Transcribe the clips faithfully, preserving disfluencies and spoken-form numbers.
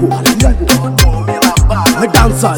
nyungu me dansa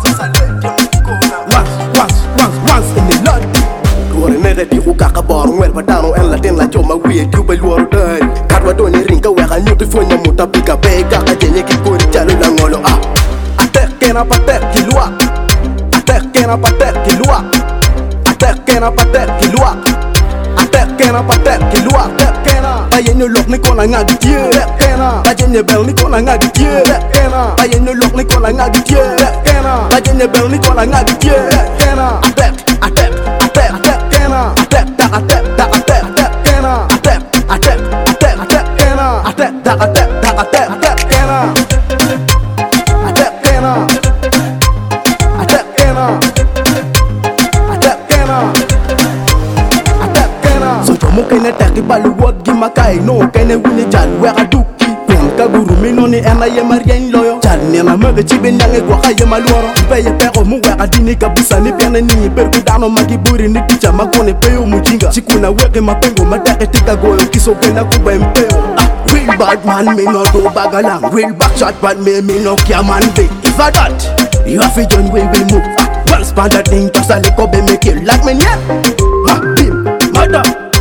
once once once once in the lot Luore nere di uka ka bor ngwer patano en la ten la choma wie tu be luoro dai Karwa doni ringa wega nyuti fonya muta pika bega ka jenye ki kori chalo la ngolo ah Atek kena patek ki lua Atek kena patek ki lua Atek kena patek ki lua Atek kena patek ki lua Atek kena Baye nyo lok ni kona nga gitie Atek kena Baye nye bel ni kona nga gitie Atek kena Baye nyo lok ni kona nga gitie Atek kena Baye nye bel ni kona nga gitie Atek kena Atek Atek Atek Atek kena Atek tak atek tak atek Atek kena Atek Atek Atek Atek kena Atek tak atek tak atek Atek kena Atek kena Atek kena Atek kena Atek kena So tomo kene taki balu wot gi makai no kene wini jal wega duki Pen ka guru mi noni ena ye marien loyo Jal nena mege chibe nyange gwa ka ye maluoro Peye pego mu wega dini kabisa ni piane ni Perku dano magi buri ni ticha makone peo mujinga Chikuna wege mapengo madake tika goyo Kiso kena kuba mpeo ah, Real bad man me no do bagalang Real back shot but me me no kia man big If I that, you have to join we will move ah, Well span that thing cause I lick up and make it like me yeah ah, Bim, mother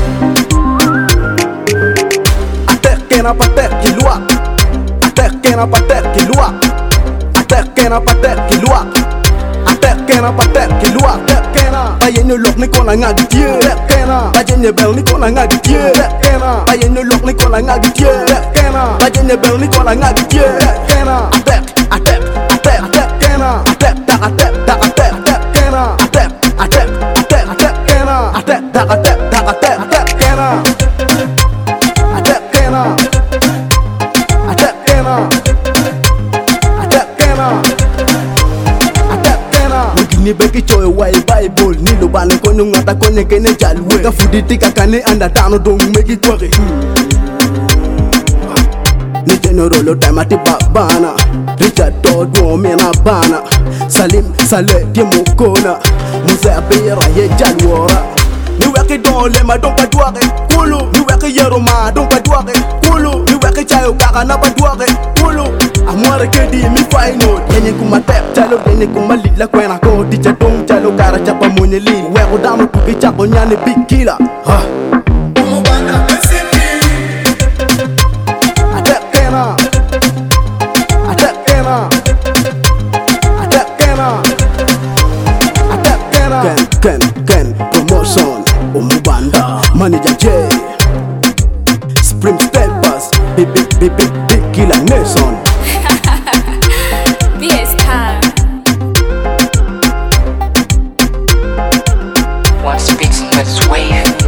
Atek kena patek ki lua Atek kena patek ki lua Atek kena patek ki lua Atek kena patek ki lua Atek kena Baye nyo lok ni kona nga gitie Atek kena Baye nye bel ni kona nga gitie Atek kena Baye nyo lok ni kona nga gitie Atek kena Baye nye bel ni kona nga gitie Atek kena Atek Atek Atek Atek kena Atek tak atek tak atek Atek kena Atek Atek Atek Atek kena Atek tak atek tak atek Atek kena Atek kena Atek kena Atek kena Atek kena Mugini beki choy wai bible Ni lo bane konyo ngata konye kene jalwe Ka fudi tika kane anda tano dong megi kwari Ni general lo time babana Richard Todo mena bana Salim Saleh die mokona Musa bera ye jalwora Ni weke don lema don ka duare Kulu Ni weke yero ma don ka duare Kulu Ni weke chayo kaka na pa duare Kulu Amware kedi mi final Yenye kuma tep chalo yenye kuma lila kwena ko Dicha dong chalo kara chapa mwenye li Weko damo kuki chako nyane big killer ha Atek kena Atek kena Atek kena Atek kena Ken Ken Ken Promotion Umubanda Manager J Spring Steppers Big big big big big killer Nelson B S time. One speaks in this wave.